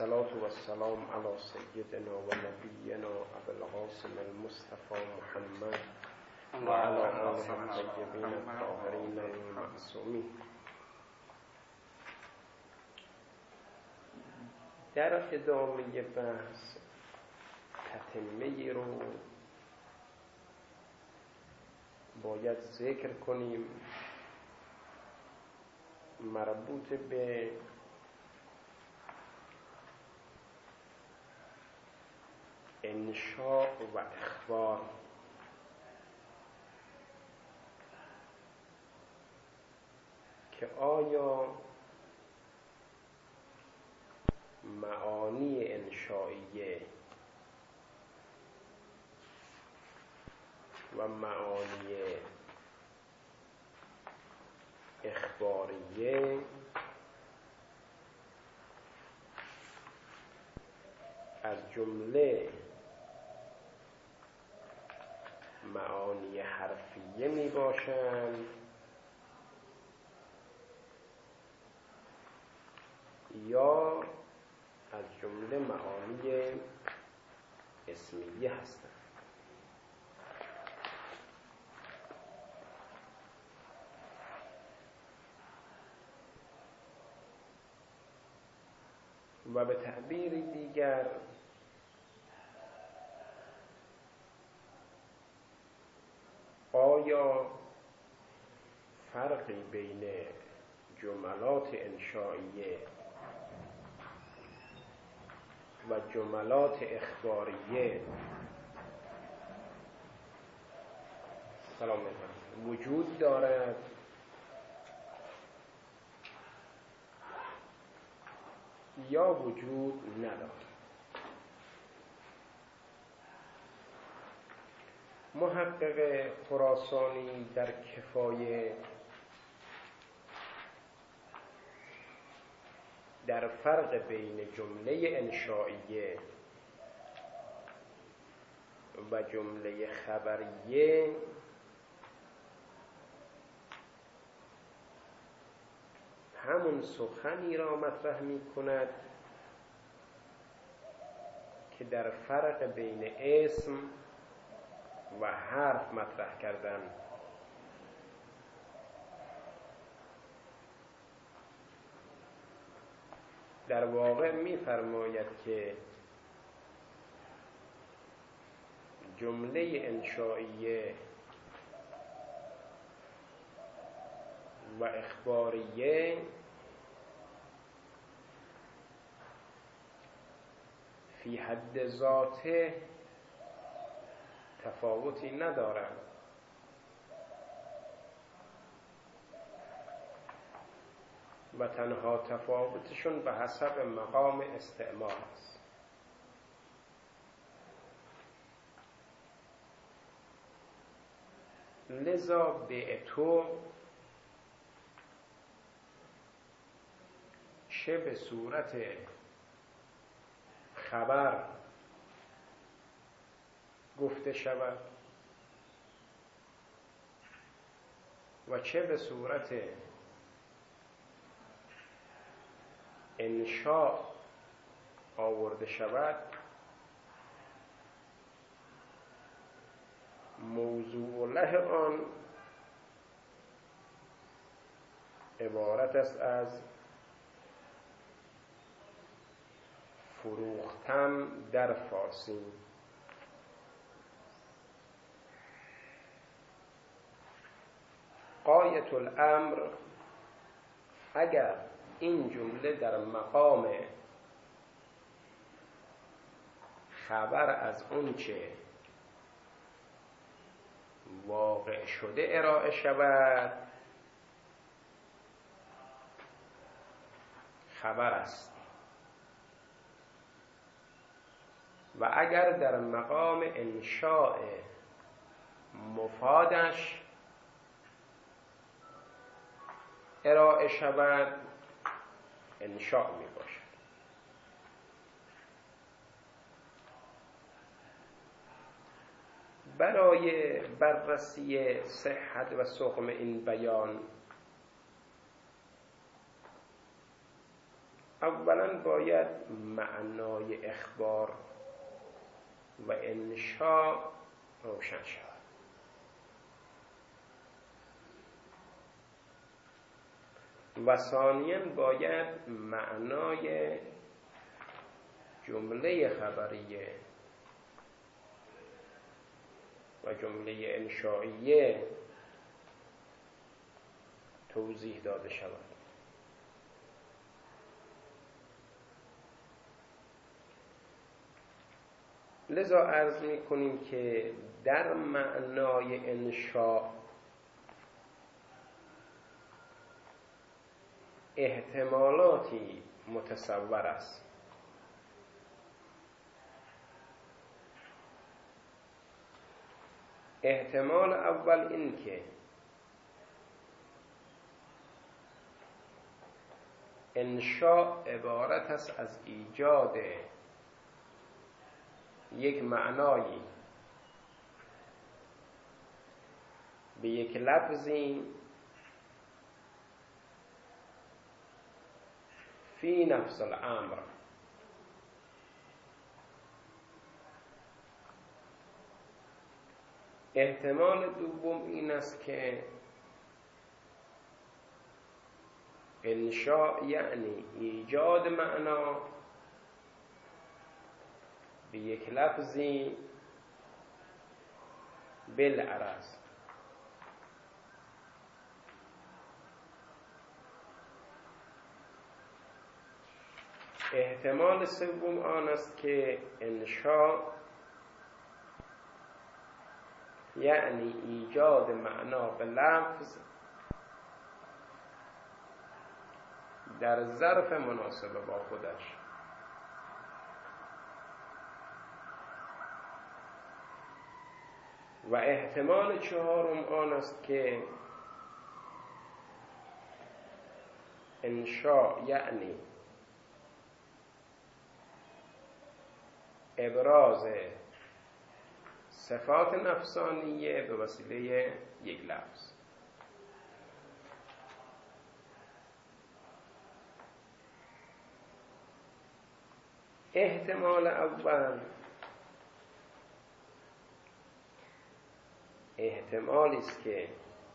الصلاة والسلام على سيدنا ونبينا أبي القاسم المصطفى محمد وعلى آله الطيبين الطاهرين المعصومين. در ادامه بحث تتمه رو باید ذکر کنیم مربوط به انشاء و اخبار. که آیا معانی انشائیه و معانی اخباریه از جمله معانی حرفیه می باشند یا از جمله معانی اسمیه هستند. و به تعبیر دیگر آیا فرقی بین جملات انشائیه و جملات اخباریه وجود دارد یا وجود ندارد؟ محقق خراسانی در کفایه در فرق بین جمله انشائیه و جمله خبریه همون سخنی را مطرح می کند که در فرق بین اسم و حرف مطرح کردن. در واقع می فرماید که جمله انشائیه و اخباریه فی حد ذاته تفاوتی ندارند و تنها تفاوتشون به حسب مقام استعمال است. لذا بعتو چه به صورت خبر گفته شود و چه به صورت انشاء آورده شود، موضوع له آن عبارت است از فروختن در فارسی. غایت الامر اگر این جمله در مقام خبر از اون چه واقع شده ارائه شود خبر است و اگر در مقام انشاء مفادش ارائه شود انشاء می باشد. برای بررسی صحت و سقم این بیان اولا باید معنای اخبار و انشاء روشن شود. و ثانیاً باید معنای جمله خبریه و جمله انشائیه توضیح داده شود. لذا عرض می کنیم که در معنای انشاء احتمالاتی متصور است. احتمال اول این که انشاء عبارت است از ایجاد یک معنایی به یک لفظی فی نفس الامر. احتمال دوم این است که انشاء یعنی ایجاد معنا به یک لفظی بالعرض. احتمال سوم آن است که انشاء یعنی ایجاد معنا به لفظ در ظرف مناسب با خودش. و احتمال چهارم آن است که انشاء یعنی ابراز صفات نفسانیه به وسیله یک لفظ. احتمال اول احتمالی است که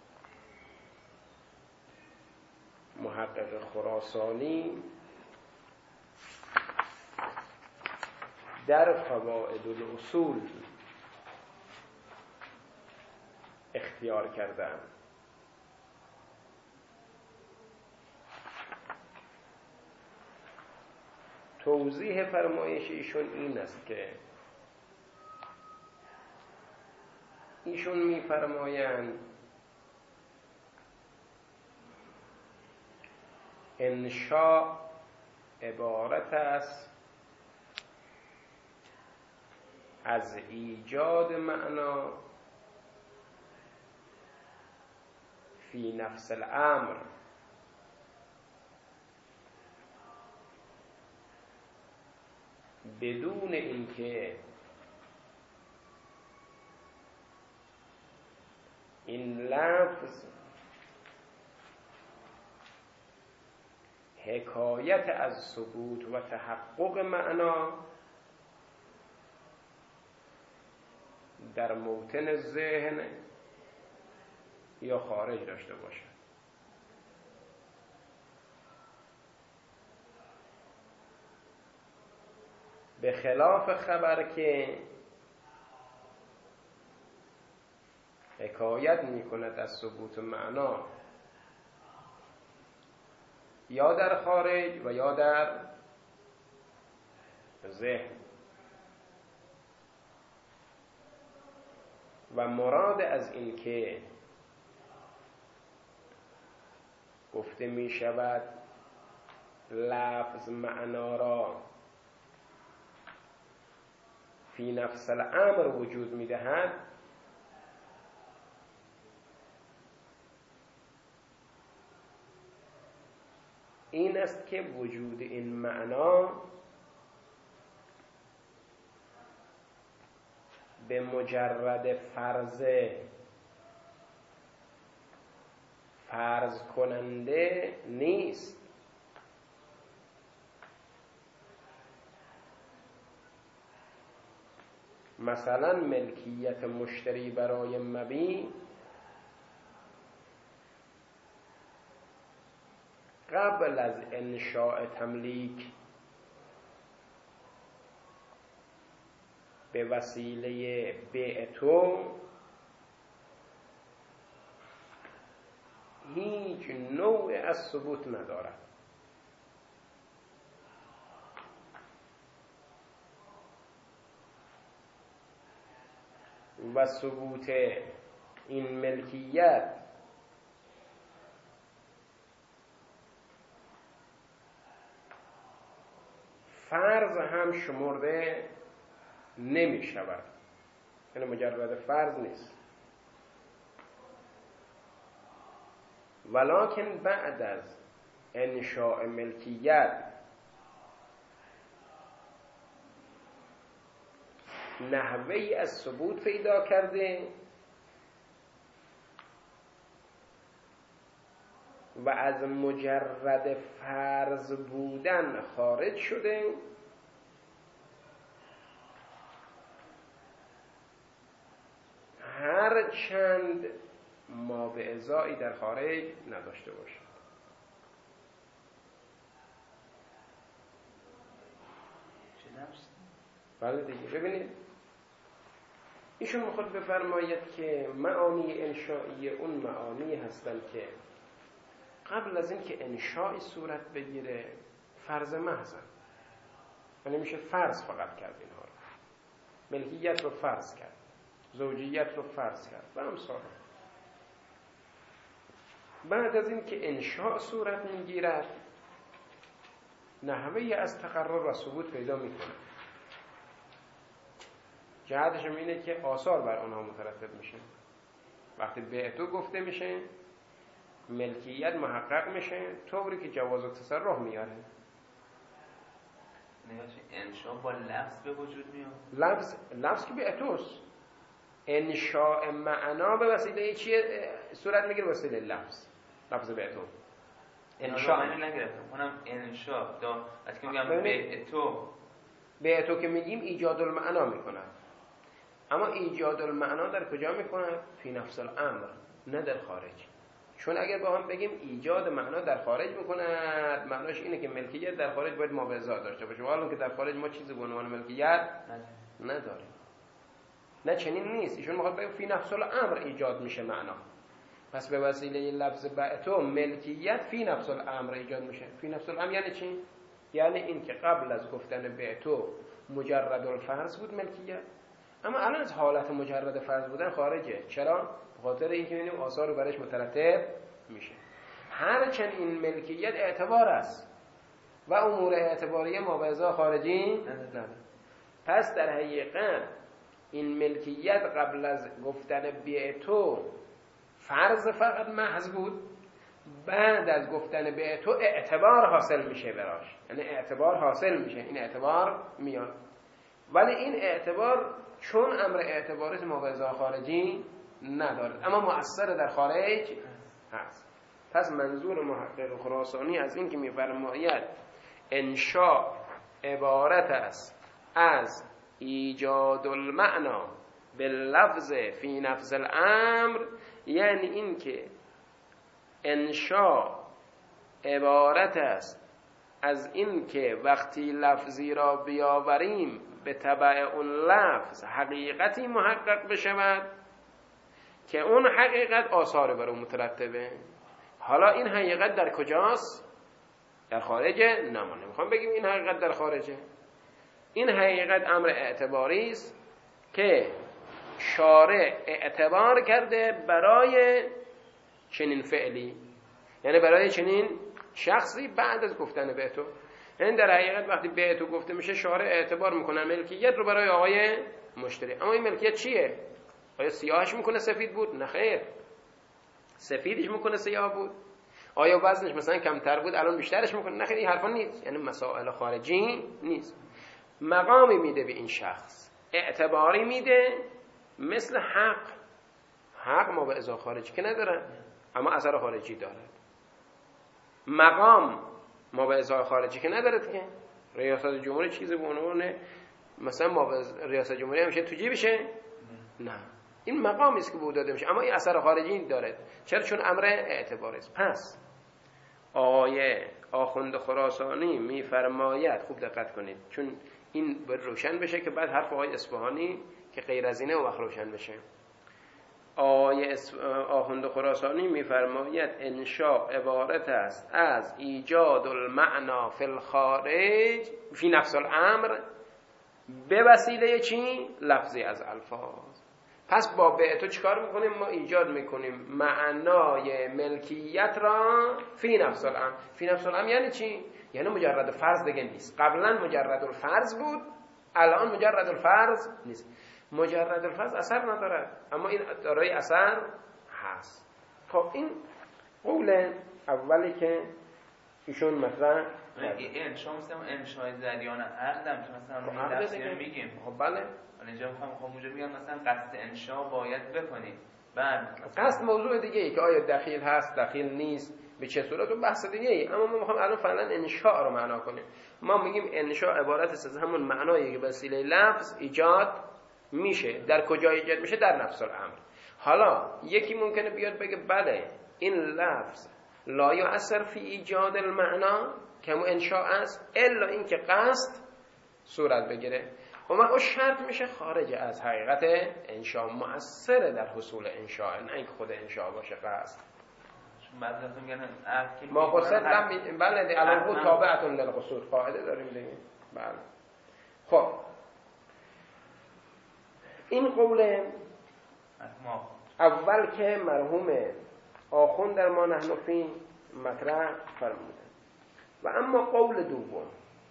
محقق خراسانی در فوائد الاصول اختیار کردند. توضیح فرمایش ایشون این است که ایشون می‌فرمایند انشاء عبارت است از ایجاد معنا فی نفس الامر بدون اینکه این لفظ حکایت از ثبوت و تحقق معنا در موطن ذهن یا خارج داشته باشد. به خلاف خبر که حکایت می کند از ثبوت معنا یا در خارج و یا در ذهن. و مراد از این که گفته می شود لفظ معنا را فی نفس الامر وجود می دهد، این است که وجود این معنا به مجرد فرض کننده نیست، مثلا ملکیت مشتری برای مبیع قبل از انشاء تملیک به وسیله بیع تو هیچ نوع از ثبوت ندارد و ثبوت این ملکیت فرض هم شمرده نمی شود، یعنی مجرد فرض نیست. ولکن بعد از انشاء ملکیت نحوهی از ثبوت پیدا کرده و از مجرد فرض بودن خارج شده، هر چند ما به ازایی در خارج نداشته باشد. بله دیگه. ببینید ایشون میخواد بفرماید که معانی انشایی اون معانی هستند که قبل از این که انشایی صورت بگیره فرض محض، یعنی میشه فرض فقط کرد اینها رو. ملکیت رو فرض کرد، زوجیت رو فرض کرد و امثال. بعد از این که انشاء صورت میگیرد نحوه از تقرر و ثبوت پیدا میکنه. جهتش هم اینه که آثار بر آنها مترتب میشه. وقتی بیع تو گفته میشه ملکیت محقق میشه طوری که جواز التصرف میاره. انشاء با لفظ به وجود میاد. لفظ که بیع توست. انشاء معنا به وسیله چیه صورت میگیره؟ وسیله لفظ بیع تو. انشاء من نگرفتم کنم انشاء دا از که میگم بیع تو که میگیم ایجاد المعنا میکنه. اما ایجاد المعنا در کجا میکنه؟ فی نفس الامر، نه در خارج. چون اگر با هم بگیم ایجاد معنا در خارج میکنه، معناش اینه که ملکیت در خارج باید ما به ازا داشته باشه، حالا که در خارج ما چیزی به عنوان ملکیت نداریم. نه چنین نیست. ایشون میخواد بگه فی نفس الامر ایجاد میشه معنا. پس به وسیله لفظ بعتو ملکیت فی نفس الامر ایجاد میشه. فی نفس الامر یعنی چی؟ یعنی این که قبل از گفتن بعتو مجرد الفرض بود ملکیت، اما الان از حالت مجرد فرض بودن خارجه. چرا؟ به خاطر اینکه می‌بینیم آثار رو برش مترتب میشه. هرچند این ملکیت اعتبار است و امور اعتباریه ما به ازا خارجی نداره. پس در حقیقت این ملکیت قبل از گفتن بعتو فرض فقط محض بود، بعد از گفتن بعتو اعتبار حاصل میشه براش، یعنی اعتبار حاصل میشه، این اعتبار میاد. ولی این اعتبار چون امر اعتباری ما به ازا خارجی ندارد اما مؤثر در خارج هست. پس منظور محقق خراسانی از این که میفرماید انشاء عبارت است از ایجاد المعنا باللفظ فی نفس الامر، یعنی این که انشاء عبارت است از این که وقتی لفظی را بیاوریم به تبع اون لفظ حقیقتی محقق بشود که اون حقیقت آثار بر اون مترتبه. حالا این حقیقت در کجاست؟ در خارجه؟ نه، ما نمیخوام بگیم این حقیقت در خارجه. این حقیقت امر اعتباری است که شارع اعتبار کرده برای چنین فعلی، یعنی برای چنین شخصی بعد از گفتن به تو. یعنی در حقیقت وقتی به تو گفته میشه شارع اعتبار میکنه ملکیت رو برای آقای مشتری. اما این ملکیت چیه؟ آیا سیاهش میکنه سفید بود؟ نه خیر. سفیدش میکنه سیاه بود؟ آیا وزنش مثلا کمتر بود الان بیشترش میکنه؟ نه خیر، این حرفا نیست. یعنی مسائل خارجی نیست. مقامی میده به این شخص، اعتباری میده، مثل حق ما به ازا خارجی که نداره اما اثر خارجی دارد. مقام ما به ازای خارجی که ندارد که ریاست جمهوری چیزی به عنوان مثلا ما به ریاست جمهوری همیشه تو جیبشه؟ نه، این مقامی است که به او داده میشه، اما این اثر خارجی داره. چرا؟ چون امر اعتباری است. پس آیه آخوند خراسانی میفرماید، خوب دقت کنید چون این باید روشن بشه که بعد حرف آقای اصفهانی که غیر از اینه اون وقت روشن بشه. آیه آخوند خراسانی میفرماید انشاء عبارت است از ایجاد المعنا فی الخارج فی نفس الامر به وسیله چی؟ لفظی از الفاظ. پس با بعتو چیکار میکنیم؟ ما ایجاد میکنیم معنای ملکیت را فی نفس الامر. فی نفس الامر یعنی چی؟ یعنی مجرد فرض دیگه نیست. قبلا مجرد الفرض بود، الان مجرد الفرض نیست. مجرد الفرض اثر ندارد، اما این دارای اثر هست. خب این قول اولی که ایشون مطرح انشاء مثلا انشاء جریان عقدم که مثلا تفسیر میگیم. خب بله، اینجا میخوام اونجا میگم مثلا قصد انشاء باید بکنید. بعد قصد موضوع دیگه ای که آیا دخیل هست دخیل نیست به چه صورت و بحث دیگه ای، اما ما میخوام الان فعلا انشاء رو معنا کنیم. ما میگیم انشاء عبارت است از همون معنایی که به وسیله لفظ ایجاد میشه. در کجا ایجاد میشه؟ در نفس الامر. حالا یکی ممکنه بیاد بگه بله این لفظ لا یؤثر فی ایجاد المعنا که همون انشاء است الا این که قصد صورت بگیره. و ما شرط میشه خارج از حقیقت انشاء، مؤثر در حصول انشاء، نه اینکه خود انشاء باشه قصد. بعد از میگن ما قصد بله الان تابعتون للقصود قاعده داریم دیگه. بله. خب این قول اول که مرحوم آخوند در ما نحن فی مطرح فرموده. و اما قول دوم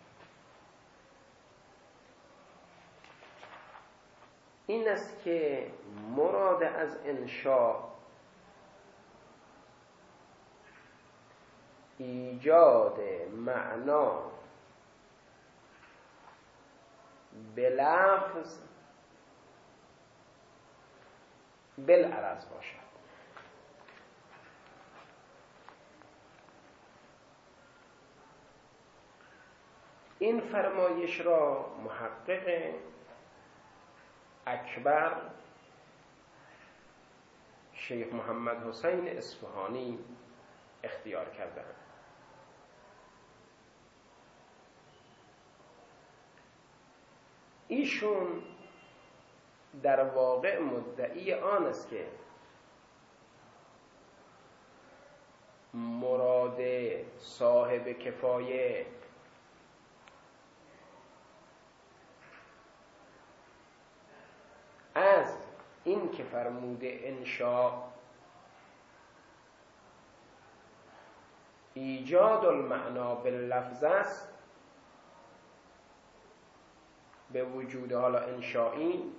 این است که مراد از انشاء ایجاد معنا به لفظ بالعرض باشد. این فرمایش را محقق اکبر شیخ محمد حسین اصفهانی اختیار کردند. ایشون در واقع مدعی آن است که مراد صاحب کفایه از این که فرموده انشاء ایجاد المعنا باللفظ است، به وجود حالا انشائی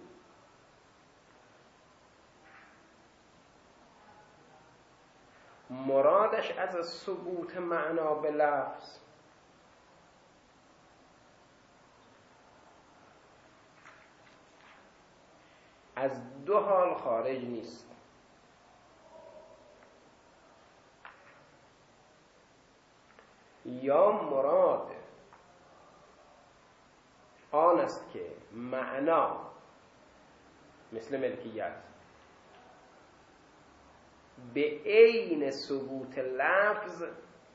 مرادش از ثبوت معنا به لفظ از دو حال خارج نیست. یا مراد آن است که معنا مثل ملکیت به عین ثبوت لفظ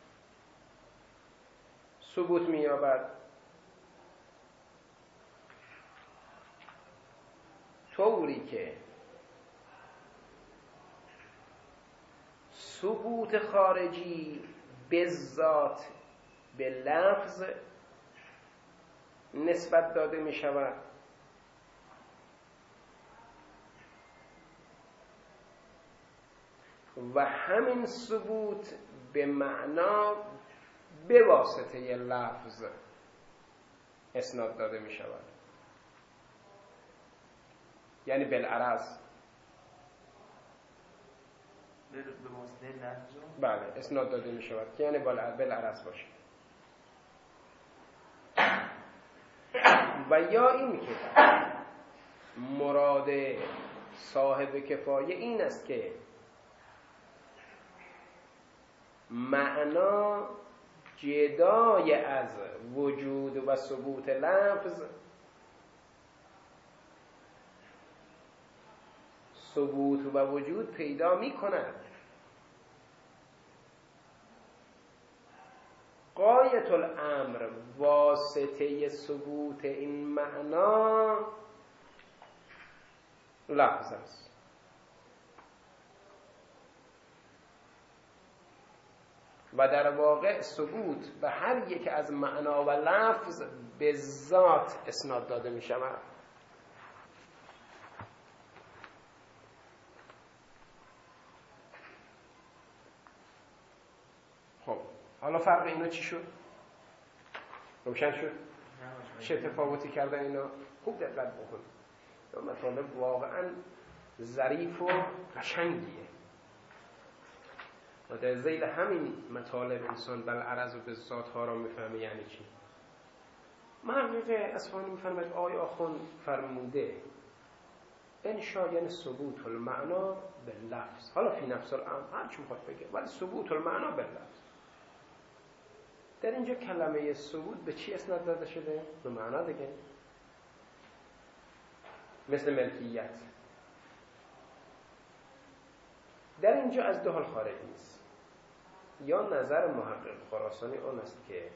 ثبوت می‌یابد، طوری که ثبوت خارجی به ذات به لفظ نسبت داده می شود و همین ثبوت به معنا به واسطه لفظ اسناد داده می شود. یعنی بالعرض به واسطه لفظ بله اسناد داده می شود که یعنی بالعرض باشه. و یا این که مراد صاحب کفایه این است که معنا جدای از وجود و ثبوت لفظ ثبوت و وجود پیدا می کند. غایت الامر واسطه ثبوت این معنا لفظ است. و در واقع ثبوت به هر یک از معنا و لفظ به ذات اسناد داده می شود. خب حالا فرق اینا چی شد؟ روشن شد؟ چه تفاوتی کردن اینا؟ خوب دقت بکن. این مطالب واقعا ظریف و قشنگیه و در ذیل همین مطالب انسان بالعرض و بالذات ها را میفهمه. یعنی چی؟ محقق اصفهانی میفرماید آیا آخوند فرموده انشا یعنی ثبوت المعنا باللفظ. حالا فی نفس الامر هر چی میخواد بگه، ولی ثبوت المعنا باللفظ. در اینجا کلمه ثبوت به چی اسناد داده شده؟ به معنا دیگه. مثل ملکیت در اینجا از دو حال خارج نیست. یا نظر محقق خراسانی اون است که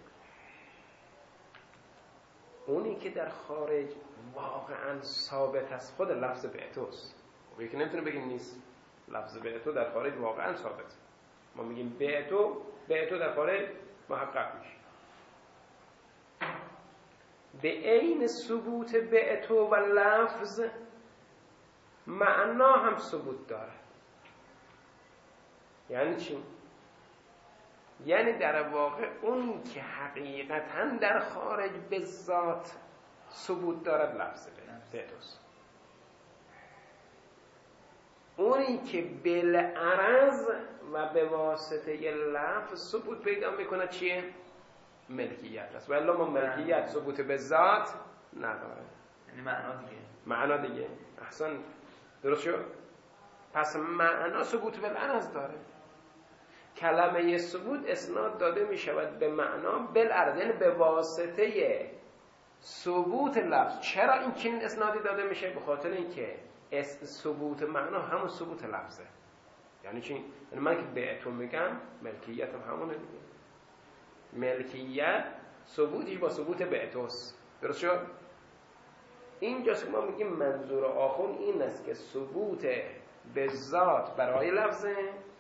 اونی که در خارج واقعا ثابت است خود لفظ بعتوست. و یکی نمیتونه بگیم نیست. لفظ بعتو در خارج واقعا ثابت. ما میگیم بعتو در خارج محقق میشه. به عین ثبوت بعتو و لفظ معنا هم ثبوت داره. یعنی چی؟ یعنی در واقع اون که حقیقتاً در خارج به ذات ثبوت دارد لفظ بعتوست. اونی که بالعرض و به واسطه لفظ ثبوت پیدا میکنه چیه؟ ملکیت است. ولی ما ملکیت ثبوت به ذات نداره. یعنی معنا دیگه. احسن، درست شد؟ پس معنا ثبوت بالعرض داره. کلمه ثبوت اسناد داده می شود به معنا بالعرض، یعنی به واسطه ثبوت لفظ. چرا این چنین اسنادی داده میشه؟ به خاطر اینکه ثبوت معنا همون ثبوت لفظه. یعنی چی؟ یعنی من که بعتو میگم ملکیت هم همونه دیگه. ملکیت ثبوتش با ثبوت بعتوست. درست شد؟ اینجاست که ما میگیم منظور آخون این است که ثبوت به ذات برای لفظه،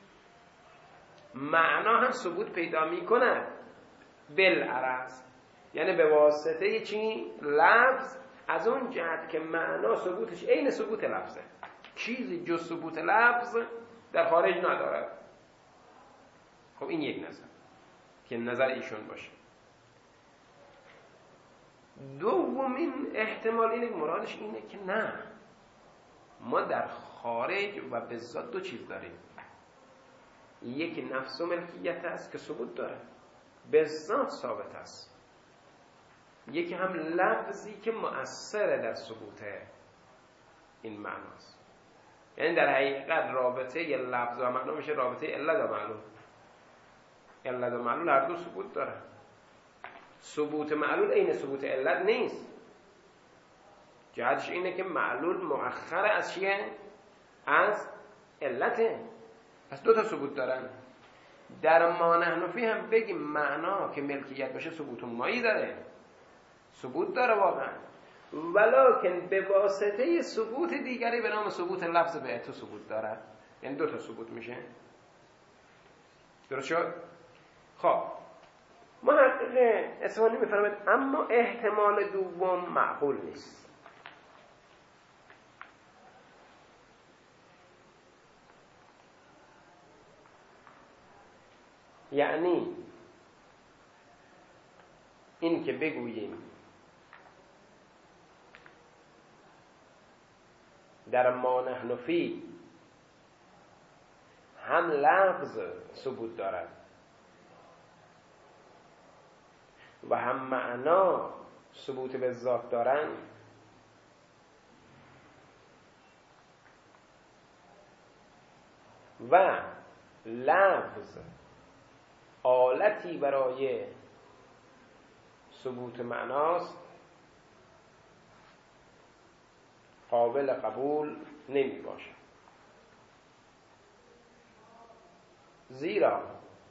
معنا هم ثبوت پیدا میکنه بالعرض، یعنی به واسطه چی؟ لفظ. از اون جهت که معنا ثبوتش عین ثبوت لفظه، چیزی جز ثبوت لفظ در خارج ندارد. خب این یک نظر که نظر ایشون باشه. دومین احتمال اینه که مرادش اینه که نه، ما در خارج و به ذات دو چیز داریم. یکی نفس و ملکیت است که ثبوت داره، به ذات ثابت است. یکی هم لفظی که مؤثره در ثبوت این معناست. یعنی در حقیقت رابطه ی لفظ و معنا میشه رابطه علت و معلول. علت و معلول هر دو ثبوت داره. ثبوت معلول عین ثبوت علت نیست. جهتش اینه که معلول مؤخر از چیه؟ از علته. پس دو تا ثبوت دارن. در ما نحنفی هم بگیم معنا که ملکیت باشه ثبوت مایی داره، ثبوت داره واقعا، ولکن به واسطه ثبوت دیگری به نام ثبوت لفظ بعتو ثبوت داره. یعنی دو تا ثبوت میشه. درست شد؟ خب محقق اصفهانی میفرماید اما احتمال دوم معقول نیست. یعنی این که بگوییم در ما نحن فی هم لفظ ثبوت دارد و هم معنا ثبوت به ذات دارند، و لفظ آلتی برای ثبوت معناست، قابل قبول نمی باشد. زیرا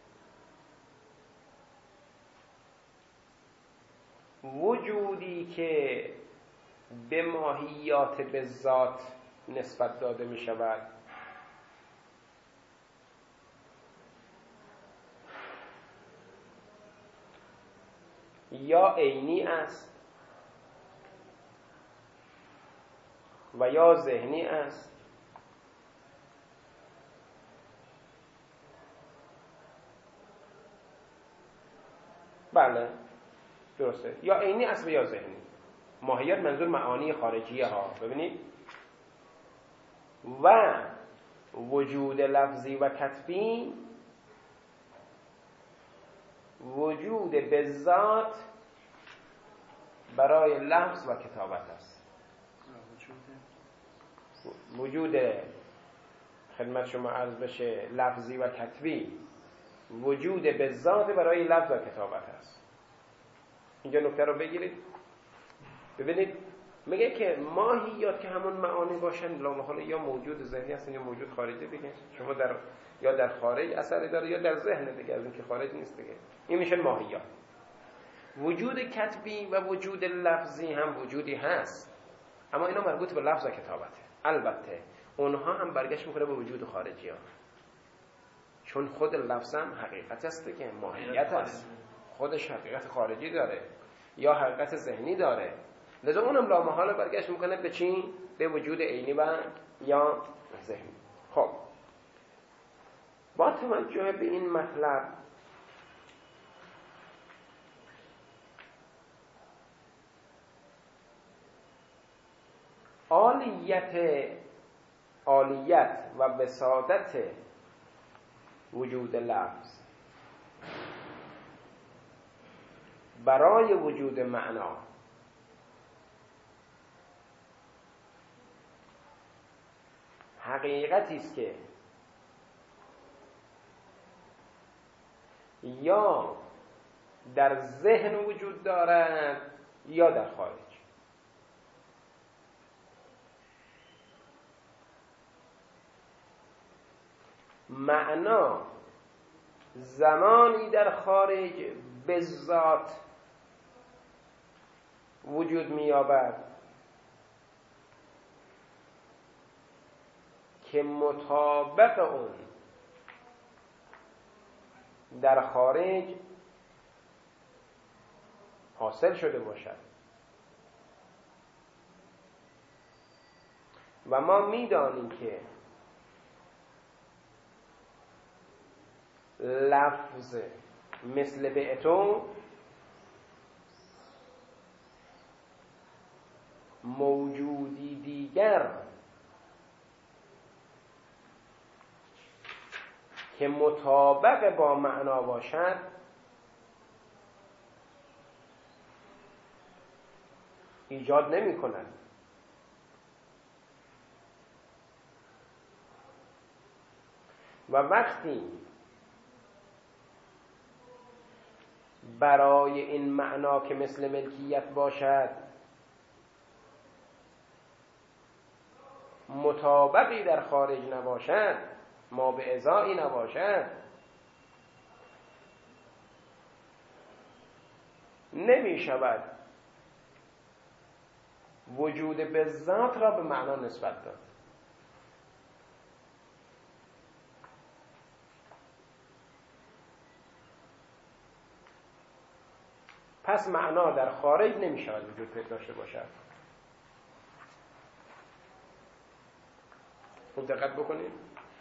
وجودی که به ماهیات به ذات نسبت داده می شود یا عینی است و یا ذهنی است بله درسته، یا عینی است و یا ذهنی. ماهیت منظور معانی خارجیه ها، ببینید. و وجود لفظی و کتبی وجود به ذات برای لفظ و کتابت است. وجود خدمت شما عرض بشه لفظی و کتبی وجود به ذات برای لفظ و کتابت است. اینجا نکته رو بگیرید. ببینید میگه که ماهیات که همون معانی باشن لامحاله یا موجود ذهنی هستن یا موجود خارجی دیگه. شما در یا در خارج اثری داره یا در ذهن دیگه، از اون که خارج نیست دیگه. این میشه ماهیات. وجود کتبی و وجود لفظی هم وجودی هست، اما اینا مربوط به لفظ و کتابته. البته اونها هم برگشت میکنه به وجود خارجی ها، چون خود لفظ هم حقیقت است دیگه، ماهیت است، خودش حقیقت خارجی داره یا حقیقت ذهنی داره. لذا اونم لامحاله برگشت میکنه به چی؟ به وجود عینی و یا ذهنی. خب با توجه به این مطلب عالیت و وسادت وجود لفظ برای وجود معنا حقیقتی است که یا در ذهن وجود دارد یا در خارج. معنا زمانی در خارج به ذات وجود می‌یابد که مطابق اون در خارج حاصل شده باشد. و ما می‌دانیم که لفظ مثل بعتو موجودی دیگر که مطابق با معنا باشد ایجاد نمی کند. و وقتی برای این معنا که مثل ملکیت باشد مطابقی در خارج نباشد، ما به ازایی نباشد، نمی شود وجود به ذات را به معنا نسبت داد. پس معنا در خارج نمی شود وجود داشته باشد. خوب دقت بکنید.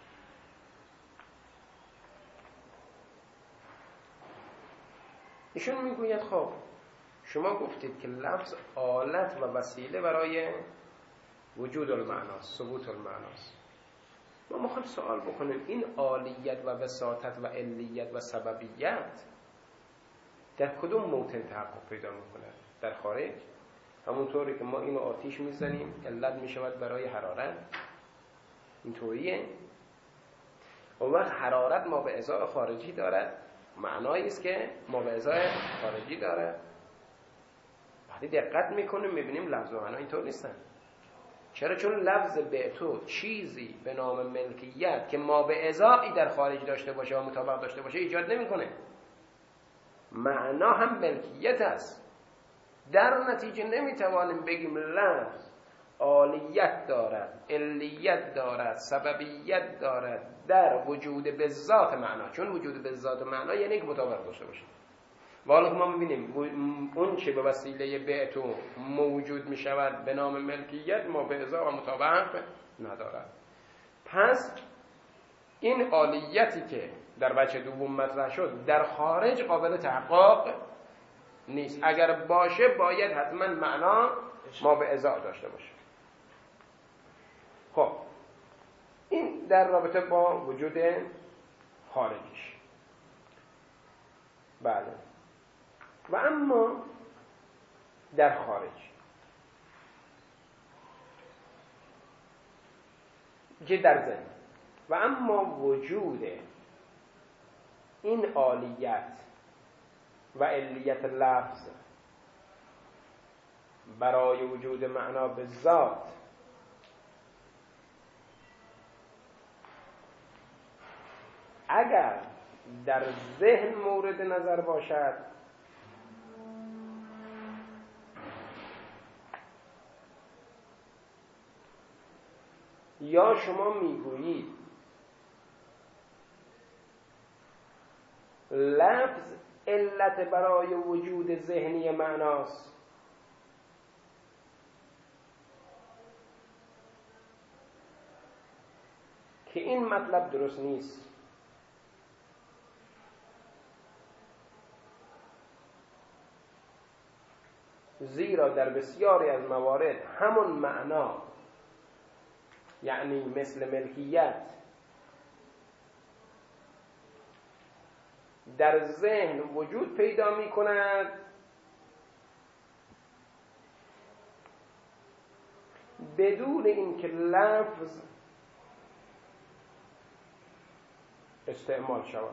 ایشون میگوید خب شما گفتید که لفظ آلت و وسیله برای وجود المعناست، ثبوت المعناست. ما میخوایم سوال بکنیم این عالیت و وساطت و علیت و سببیت در کدوم موطن تحقق پیدا میکنه؟ در خارج؟ همونطوری که ما اینو آتیش میزنیم علت میشود برای حرارت، اینطوریه. اون وقت حرارت ما به ازای خارجی دارد، معنایی است که ما به ازای خارجی داره. وقتی دقت میکنیم میبینیم لفظ و معنا اینطور نیستن. چرا؟ چون لفظ بعتو چیزی به نام ملکیت که ما به ازایی در خارج داشته باشه و مطابق داشته باشه ایجاد نمیکنه. معنا هم ملکیت است. در نتیجه نمیتوانیم بگیم لفظ عالیت دارد، علیت دارد، سببیت دارد در وجود به ذات معنا، چون وجود به ذات معنا یعنی که مطابق داشته باشه. و حالا که ما میبینیم اون چه به وسیله بعتو موجود میشود به نام ملکیت ما به ازا و مطابق ندارد. پس این عالیتی که در وجه دوم مطرح شد در خارج قابل تحقق نیست. اگر باشه باید حتما معنا ما به ازا داشته باشه. خب این در رابطه با وجود خارجیش. بله. و اما در خارج که در ذهن و اما وجود این عالیت و علیت لفظ برای وجود معنا به ذات اگر در ذهن مورد نظر باشد یا شما میگویید لفظ علت برای وجود ذهنی معناست، که این مطلب درست نیست. زیرا در بسیاری از موارد همون معنا، یعنی مثل ملکیت، در ذهن وجود پیدا می کند بدون اینکه لفظ استعمال شود.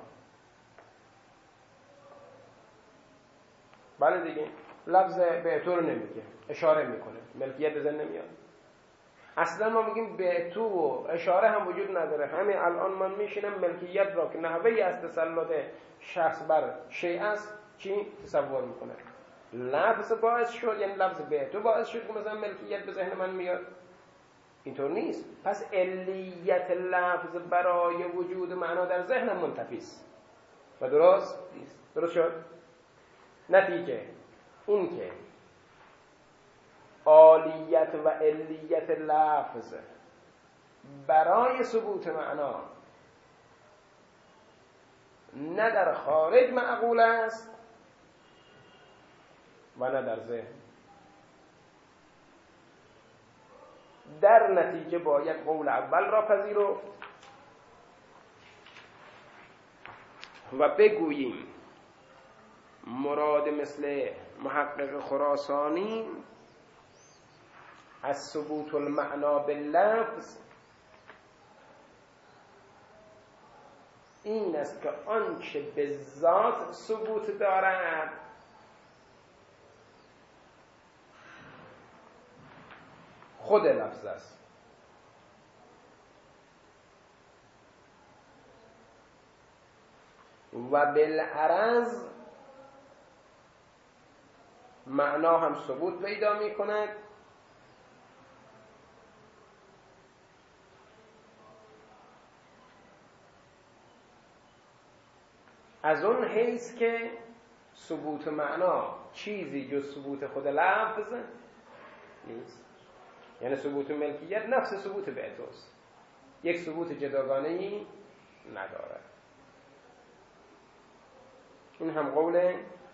بله دیگه، لفظ بعتو رو نمیگه، اشاره میکنه، ملکیت به ذهن نمیاد. اصلا ما میگیم بعتو و اشاره هم وجود نداره. همین الان من میشینم ملکیت را که نحوهی از تسلط شخص بر شیء است چی تصور میکنه؟ لفظ باعث شد، یعنی لفظ بعتو باعث شد که مثلا ملکیت به ذهن من میاد. اینطور نیست. پس علیت لفظ برای وجود معنا در ذهن منتفی است و درست نیست. درست شد؟ نتیجه این که عالیت و علیت لفظ برای ثبوت معنا نه در خارج معقول است و نه در ذهن. در نتیجه باید قول اول را پذیرفت و بگوییم مراد مثل محقق خراسانی از ثبوت المعنا باللفظ این است که آنچه به ذات ثبوت دارد خود لفظ است و بالعرض معنا هم ثبوت پیدا می کند از اون حیث که ثبوت معنا چیزی جز ثبوت خود لفظ نیست. یعنی ثبوت ملکیت نفس ثبوت بعتوست، یک ثبوت جداگانه‌ای ندارد. این هم قول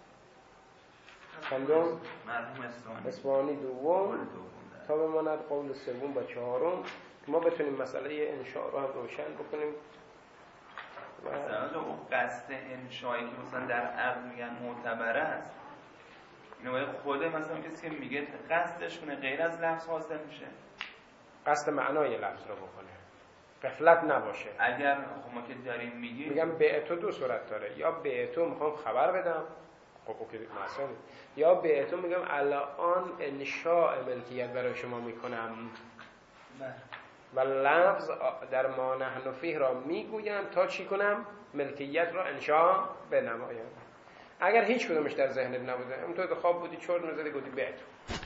چندم؟ مرحوم اصفهانی دوم تا بماند قول سوم و چهارم که ما بتونیم مسئله انشاء رو هم روشن بکنیم. مثلا اون قصد انشایی که مثلا در عقل میگن معتبر است، اینو باید خود مثلا کسی که میگه قصدش کنه غیر از لفظ حاصل میشه، قصد معنای لفظ رو بکنه، غفلت نباشه. اگر خب ما که داریم میگم بعتو دو صورت داره، یا بعتو میخوام خبر بدم، خب اوکی مثلا، یا بعتو میگم الان انشاء ملکیت برای شما میکنم و لفظ در ما نحن فیه را میگویم تا چی کنم؟ ملکیت را انشا بنمایم. اگر هیچ کدومش در ذهنت نبوده، اونطور خواب بودی چرت می‌زدی گفتی بیت،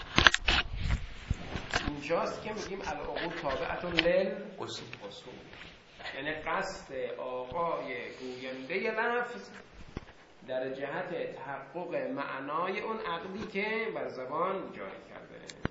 اینجاست که میگیم العقول تابعتون للأصول، یعنی قصد آقای گوینده لفظ در جهت تحقق معنای اون عقدی که بر زبان جاری کرده.